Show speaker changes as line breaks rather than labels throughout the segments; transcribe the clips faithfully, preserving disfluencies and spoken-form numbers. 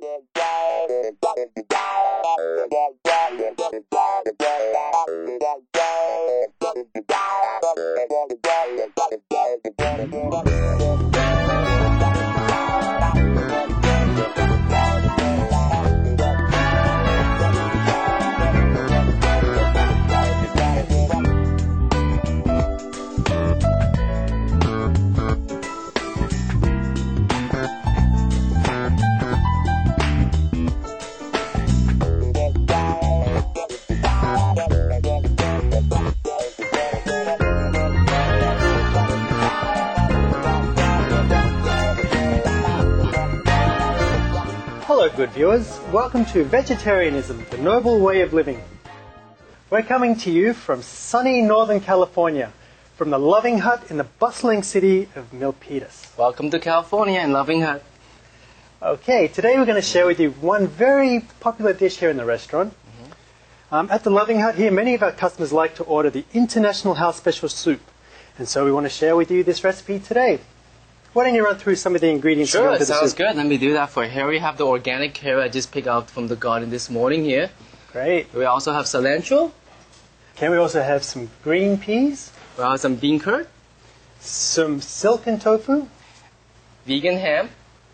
Hello good viewers, welcome to Vegetarianism, the Noble Way of Living. We're coming to you from sunny Northern California, from the Loving Hut in the bustling city of Milpitas.
Welcome to California and Loving Hut.
Okay, today we're going to share with you one very popular dish here in the restaurant. Mm-hmm. um, at the Loving Hut here, many of our customers like to order the International House Special Soup, and so we want to share with you this recipe today. Why don't you run through some of the ingredients?
Sure,
it
sounds good. Let me do that for you. Here we have the organic carrot I just picked out from the garden this morning here.
Great.
We also have cilantro.
Okay, we also have some green peas.
We have some bean curd.
Some silken tofu.
Vegan ham.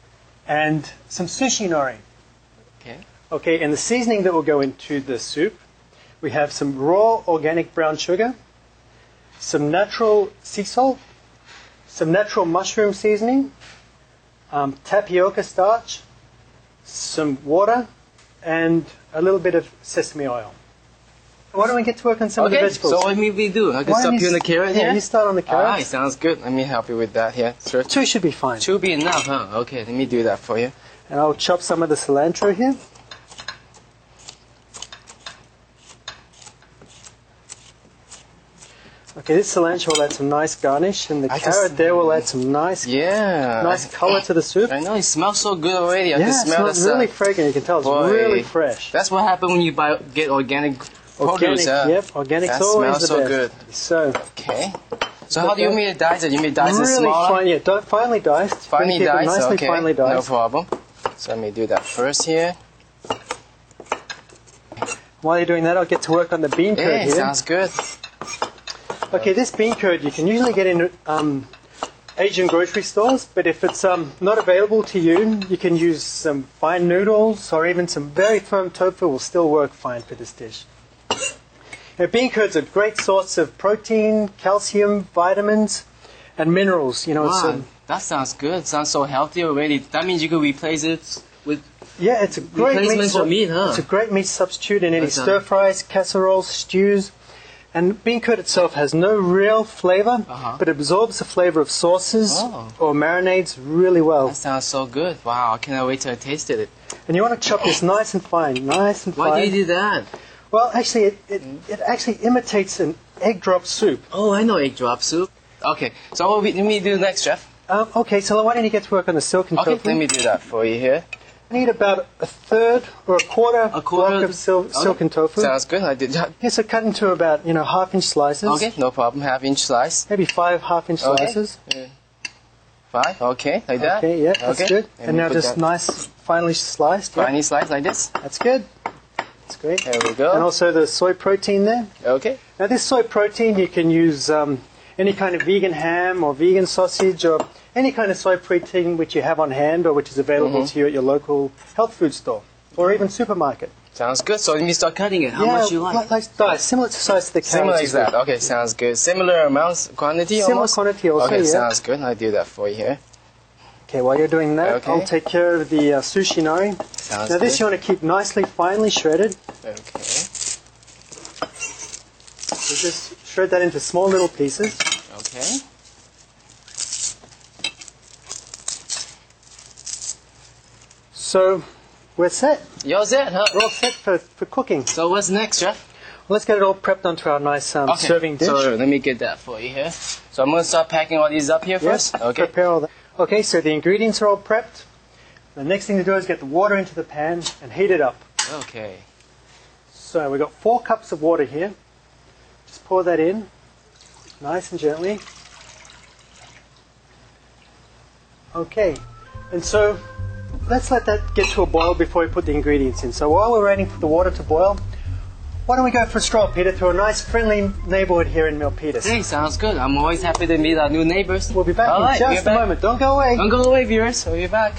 And some sushi nori.
Okay.
Okay, and the seasoning that will go into the soup, we have some raw organic brown sugar, some natural sea salt, some natural mushroom seasoning, um, tapioca starch, some water, and a little bit of sesame oil. Why don't we get to work on some
okay,
of the vegetables?
So what may we do? I can
Why
start
don't you
peeling the carrot
yeah,
here?
you start on the carrots.
Alright, sounds good. Let me help you with that here. Sure.
Two should be fine.
Two be enough, huh? Okay, let me do that for you.
And I'll chop some of the cilantro here. Okay, this cilantro will add some nice garnish, and the
I
carrot
just,
there will add some nice,
yeah,
nice color to the soup.
I know it smells so good already. I
yeah,
can
it
smell
smells
the
really
stuff.
fragrant. You can tell it's
Boy,
really fresh.
That's what happens when you buy get organic
Organic,
produce. Huh?
yep, organic's
that
always
smells
the
so
best.
good.
So,
Okay. So how do you mean dice it? You mean dice it
really
smaller?
fine, yeah, don't, finely diced.
Finely
Keep it
diced,
nicely
okay.
finely
No
diced.
problem. So let me do that first here.
While you're doing that, I'll get to work on the bean curd
Yeah,
here.
sounds good.
Okay, this bean curd you can usually get in um, Asian grocery stores, but if it's um, not available to you, you can use some fine noodles or even some very firm tofu will still work fine for this dish. Now, bean curds are a great source of protein, calcium, vitamins, and minerals. You know, it's
Wow,
um,
that sounds good. Sounds so healthy already. That means you could replace it with.
yeah, it's a great meat.
Replacement for meat, huh?
It's a great meat substitute in any
That's, uh,
stir fries, casseroles, stews. And bean curd itself has no real flavor,
Uh-huh.
but absorbs the flavor of sauces
Oh.
or marinades really well.
That sounds so good. Wow, I cannot wait till I tasted it.
And you want to chop this nice and fine, nice and
Why
fine.
do you do that?
Well, actually, it, it, it actually imitates an egg drop soup.
Oh, I know egg drop soup. Okay, so what we, let me do next, Chef?
Um, okay, so why don't you get to work on the silken
Okay,
tofu?
let me do that for you here.
I need about a third or a quarter,
A quarter
block of sil-
okay.
silken tofu.
Sounds good. I did that.
Yeah, so cut into about, you know, half-inch slices.
Okay, no problem. Half inch slice.
Maybe five half-inch
Okay.
slices.
Five. Okay, like that.
Okay, yeah, that's
Okay.
good.
Let
And
me
now
put
just
that
nice, finely sliced. Yeah,
Finely sliced like this.
that's good. That's great.
There we go.
And also the soy protein there.
Okay.
Now this soy protein, you can use um, any kind of vegan ham or vegan sausage or any kind of soy protein which you have on hand or which is available
Mhm.
to you at your local health food store or even supermarket.
Sounds good. So let me start cutting it. How
yeah,
much you like?
like dice, similar to size to the carrots.
Similar
as
like that.
well.
Okay, sounds good. Similar amounts, quantity
Similar
almost?
quantity also,
Okay,
yeah.
sounds good. I'll do that for you here.
Okay, while you're doing that,
Okay.
I'll take care of the uh, sushi nori.
Sounds
Now this
good.
you want to keep nicely finely shredded.
Okay.
So just shred that into small little pieces.
Okay.
So we're set.
You're set, huh?
We're all set for, for cooking.
So what's next, Chef?
Let's get it all prepped onto our nice um,
Okay.
serving dish.
So let me get that for you here. So I'm gonna start packing all these up here
Yes,
first. Okay.
prepare all that. Okay, so the ingredients are all prepped. The next thing to do is get the water into the pan and heat it up.
Okay.
So we've got four cups of water here. Just pour that in, nice and gently. Okay, and so let's let that get to a boil before we put the ingredients in. So while we're waiting for the water to boil, why don't we go for a stroll, Peter, through a nice friendly neighborhood here in Milpitas.
Hey, sounds good. I'm always happy to meet our new neighbors.
We'll be back
All
in
right,
just
we're
a
back.
moment. Don't go away.
Don't go away, viewers. We'll be back.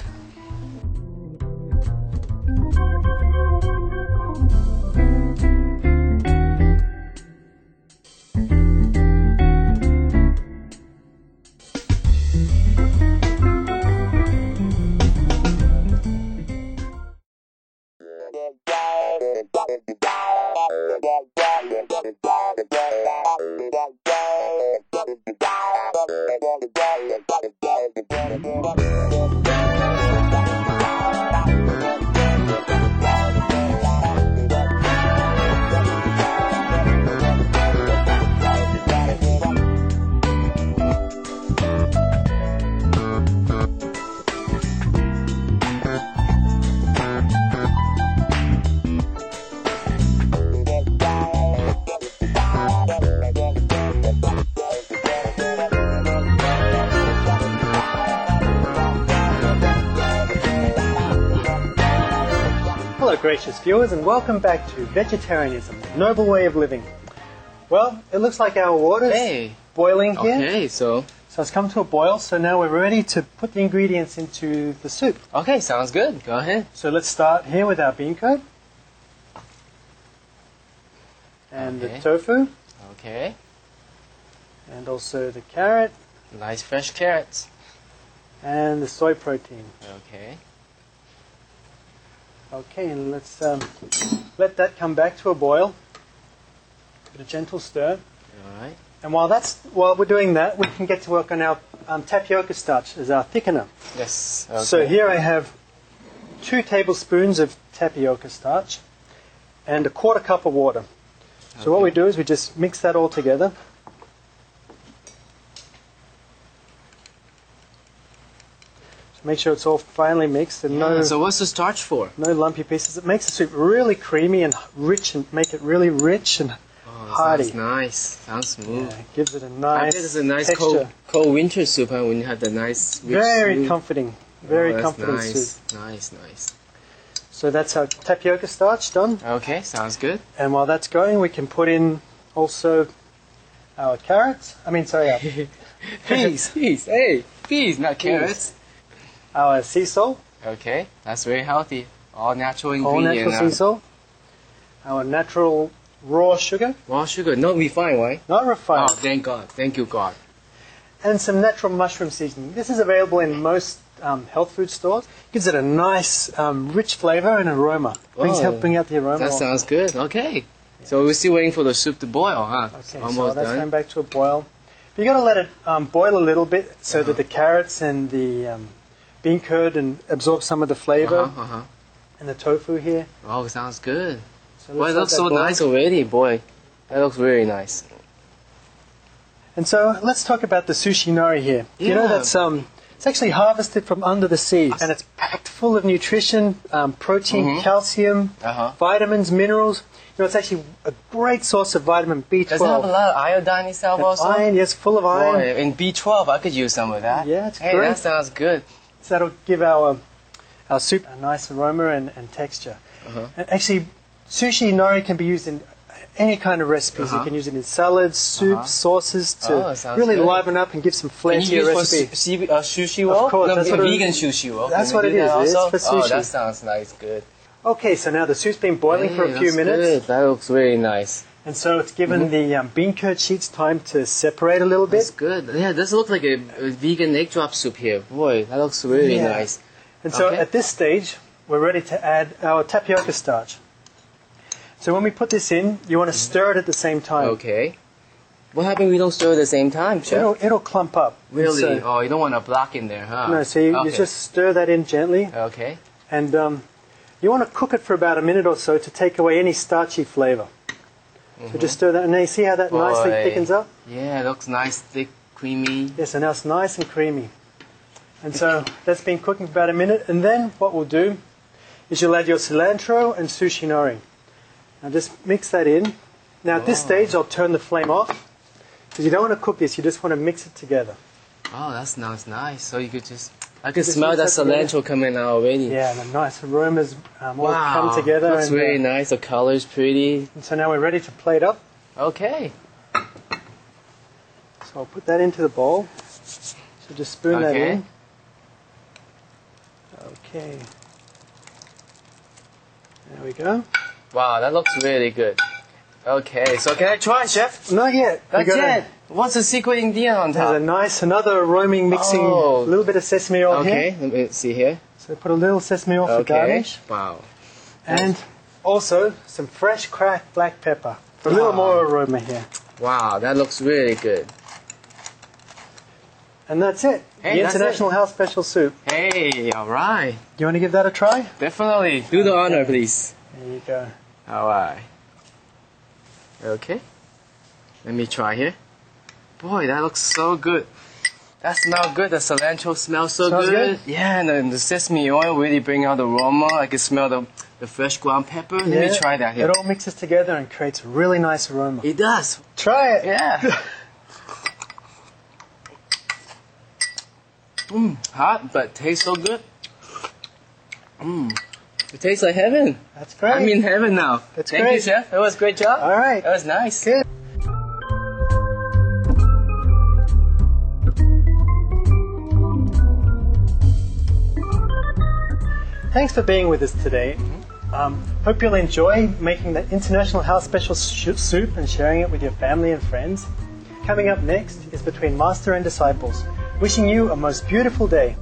Hello, gracious viewers, and welcome back to Vegetarianism, the Noble Way of Living. Well, it looks like our water's
Hey.
boiling here.
Okay, so
So it's come to a boil, so now we're ready to put the ingredients into the soup.
okay, sounds good. Go ahead.
So let's start here with our bean curd. And
Okay.
the tofu,
Okay,
and also the carrot,
nice fresh carrots.
and the soy protein.
Okay.
Okay, and let's um, let that come back to a boil. Give it a gentle stir.
All right.
And while that's while we're doing that, we can get to work on our um, tapioca starch as our thickener.
Yes. Okay.
So here I have two tablespoons of tapioca starch and a quarter cup of water. So what
Okay.
we do is we just mix that all together. So make sure it's all finely mixed and no
Yeah, so what's the starch for?
no lumpy pieces. It makes the soup really creamy and rich and make it really rich and
Oh,
hearty.
sounds nice. Sounds smooth.
Yeah, it gives it a
I
nice
bet it's a nice
texture.
cold, cold winter soup, huh, when you have the nice rich
Very
soup.
comforting. Very
Oh, that's
comforting
nice.
soup.
Nice, nice.
So that's our tapioca starch done.
Okay, sounds good.
And while that's going, we can put in also our carrots. I mean, sorry, our peas,
Peas, hey, peas, not carrots.
our sea salt,
Okay, that's very healthy. All natural
all
ingredient.
natural sea salt, our natural raw sugar,
Raw sugar, not refined, right?
not
Oh,
refined,
thank God. Thank you, God.
and some natural mushroom seasoning. This is available in most um, health food stores. Gives it a nice, um, rich flavor and aroma. Brings
Oh,
help bring out the aroma.
That sounds good. Okay. So we're still waiting for the soup to boil, huh? It's
Okay, so
almost
that's
done.
going back to a boil. But you got to let it um, boil a little bit so that the carrots and the um, bean curd and absorb some of the flavor,
Uh-huh, uh-huh.
and the tofu here.
Oh, sounds good.
So
Boy,
let's
it
let
looks
that
so
boil.
nice already, boy. That looks really nice.
And so let's talk about the sushi nori here. You know
Yeah.
that's um, it's actually harvested from under the sea, and it's packed full of nutrition, um, protein,
Mhm.
calcium,
Uh-huh.
vitamins, minerals. You know, it's actually a great source of vitamin B
Does it have a
twelve.
lot of iodine itself
And
also?
iron, yes, full of iron.
Boy, in B twelve, I could use some of that.
Yeah, it's
hey,
great.
that sounds good.
So that'll give our our soup a nice aroma and, and texture.
Uh-huh.
And actually, sushi nori can be used in any kind of recipes.
Uh-huh.
You can use it in salads, soups,
Uh-huh.
sauces to
Oh, sounds
really
good.
liven up and give some flair
Can
to
you
your
use for
recipe.
su- su- uh, sushi roll?
course,
No,
that's what it-
vegan sushi roll.
that's
Can
what
we
it
do that
is, it's
also?
for sushi.
Oh, that sounds nice. Good.
Okay, so now the soup's been boiling for a
Hey,
few
that's
minutes,
Good. That looks really nice.
and so it's given
Mm-hmm.
the um, bean curd sheets time to separate a little
That's
bit.
good. Yeah, this looks like a, a vegan egg drop soup here. Boy, that looks really
Yeah.
nice.
And so
Okay.
at this stage, we're ready to add our tapioca starch. So when we put this in, you want to stir it at the same time.
Okay. What happens if we don't stir at the same time, Chef?
It'll, it'll clump up.
Really?
So-
oh, you don't want a block in there, huh?
no, so you, you
Okay.
just stir that in gently,
Okay.
and um, you want to cook it for about a minute or so to take away any starchy flavor. So just stir that, and then you see how that nicely
Boy.
thickens up?
Yeah, it looks nice, thick, creamy.
Yes, and now it's nice and creamy. And so that's been cooking for about a minute, and then what we'll do is you'll add your cilantro and sushi nori. Now just mix that in. Now at this
Oh.
stage, I'll turn the flame off, because you don't want to cook this, you just want to mix it together.
Oh, that sounds nice. So you could just I can
Just
smell that
mix that together.
cilantro coming out already.
Yeah, and the nice aromas um, all
Wow,
come together.
looks
and, uh,
really nice. The color's pretty.
and so now we're ready to plate up.
Okay.
So I'll put that into the bowl. So just spoon that
Okay.
in. Okay. There we go.
Wow, that looks really good. Okay, so can I try, chef?
Not yet. We
Not
gotta-
yet. What's the secret ingredient on
There's a
top?
nice, another roaming mixing, a
Oh.
little bit of sesame oil
Okay,
here.
let me see here.
So put a little sesame oil for
Okay.
garnish.
Wow.
And also some fresh cracked black pepper for a little
Wow.
more aroma here.
Wow, that looks really good.
And that's it.
Hey,
the
that's
International House Special Soup.
Hey, alright.
You want to give that a try?
Definitely. Do the honor, please.
There you go.
Alright. Okay. Let me try here. Boy, that looks so good. That smells good. The cilantro smells so
Smells
good.
good?
Yeah, and then the sesame oil really bring out the aroma. I can smell the, the fresh ground pepper. Let me
Yeah,
try that here.
It all mixes together and creates a really nice aroma.
It does.
Try it.
Yeah. Mmm, hot, but tastes so good. Mmm. It tastes like heaven.
That's great.
I'm in heaven now.
That's
Thank you,
great.
chef. That was a great job.
All right.
That was nice.
Good. Thanks for being with us today. Um, hope you'll enjoy making the International House Special sh- Soup and sharing it with your family and friends. Coming up next is Between Master and Disciples. Wishing you a most beautiful day.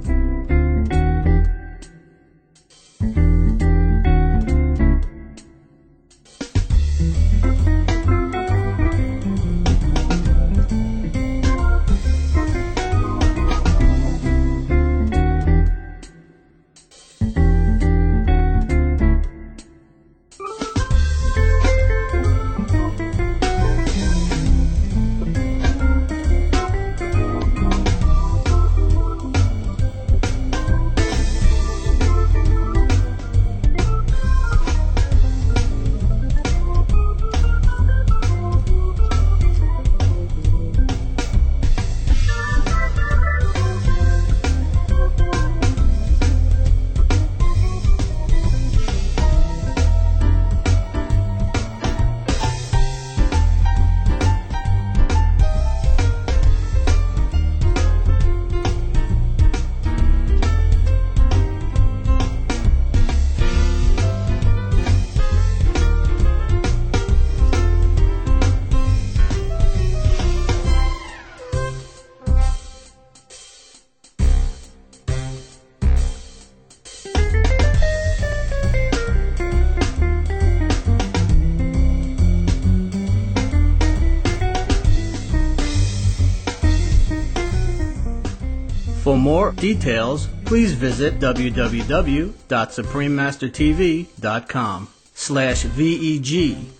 For more details, please visit w w w dot supreme master t v dot com slash V E G